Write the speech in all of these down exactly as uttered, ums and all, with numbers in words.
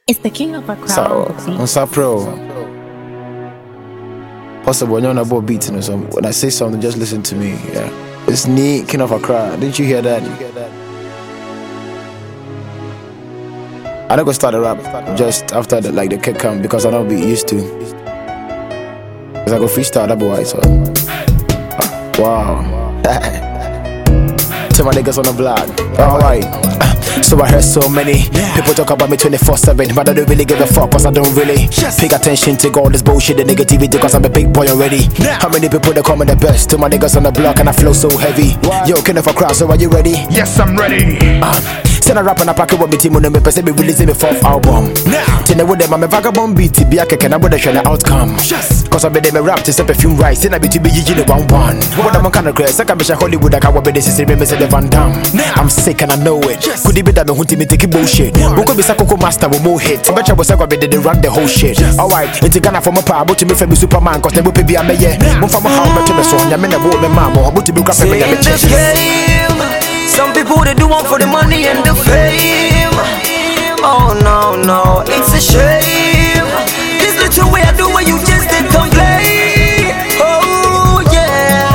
It's the king of a crowd. So, on Sapro. Possible, you're on a board beating or something. When I say something, just listen to me. Yeah, it's neat, king of a crowd. Didn't you hear that? I don't go start a rap just after the, like the kick come because I don't be used to. Cause I go freestyle that boy. So, wow. To my niggas on the block. Alright. So I heard so many people talk about me twenty-four seven, but I don't really give a fuck cause I don't really pay attention to all this bullshit and negativity cause I'm a big boy already. How many people they call me the best? To my niggas on the block and I flow so heavy. Yo, king of a crowd, so are you ready? Yes, I'm ready. Um, Send a rap and a packet with me team on me person be releasing me fourth album. Now, Tina with them I'm a vagabond beat be a kick and I would show the outcome. Yes. Cause I be them a rap to say perfume rice, then I be to be you one one. What I'm kind of crazy, I can be Hollywood, I can be this is me say the Van Damme. I'm sick and I know it. Yes. Could it be that me hunting me take bullshit? Who could be Sakoko master with more hits? I bet you was like I be the run the whole shit. Yes. Alright, it's a Ghana from a power, but to me from Superman, cause they will be a mayor. One from a how much of a song, I'm in a woman, mama, but to be crap in this game. Some people they do want for the money and the fame. Oh no, no, it's a shame. This little way I do what you just did complain. Oh yeah.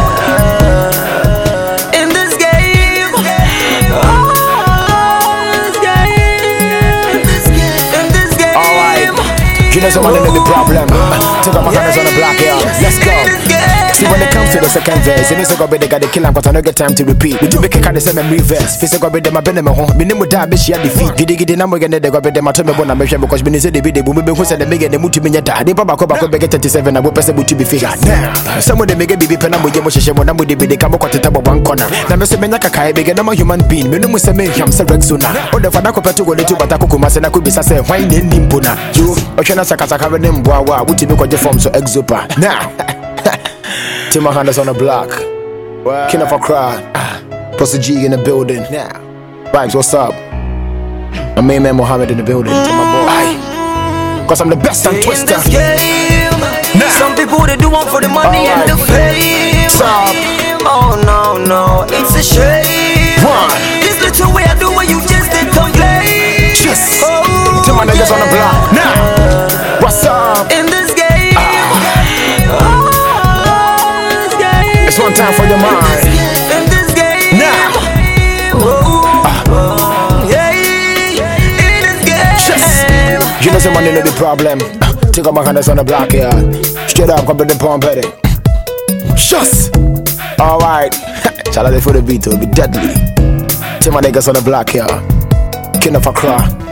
In this game. Oh, this game. In this game. In this game. Alright. You know someone in the problem. Take out my hands on the block here. Let's go. See when it comes to the second verse, it is a go be the guy they kill and cause I don't get time to repeat. We do make a kind of same reverse. Face a go be them a bend them a home. Me name with that bitch, she had defeat. Giddy giddy number again, they go be them a turn me one a mission because me say they be the boom, who said they make the mood to me your dad. They papa go back up thirty-seven, I will pass the boot to be figured. Now, some of them make a baby pen and with your motion when I'm with the baby, come up to the top of one corner. Now, me say, me like a kai, big and I'm a human being. Me no more say me, I'm so Rexona. Or the father compared to go to Bataku, and I could be say, why in Nimpuna? You, Oceana Sakasaka, them, wow, wow, what you make the form so exopa. Now, Tim my hands on the block. Wow. King of a crowd. Plus the G in the building. Yeah. Vibes, what's up? My main man Mohammed in the building. Mm. To my boy. Aye. Cause I'm the best and twister. Nah. Some people they do want for the money right. And the fame. Stop. Oh no, no, it's a shame. One. This little way I do what you just did complain. Yes. Oh, to my niggas yeah. on the block. Now. What's up? In this game. Ah. It's one time for your mind. In this game. Now. Oh, uh. Yeah. In this game. Just. You know someone in the problem. Take out my hands on the block here. Straight up, come to the palm petty. Just. Alright. Shall I for the beat? It'll be deadly. Take my niggas on the block here. King of a crowd.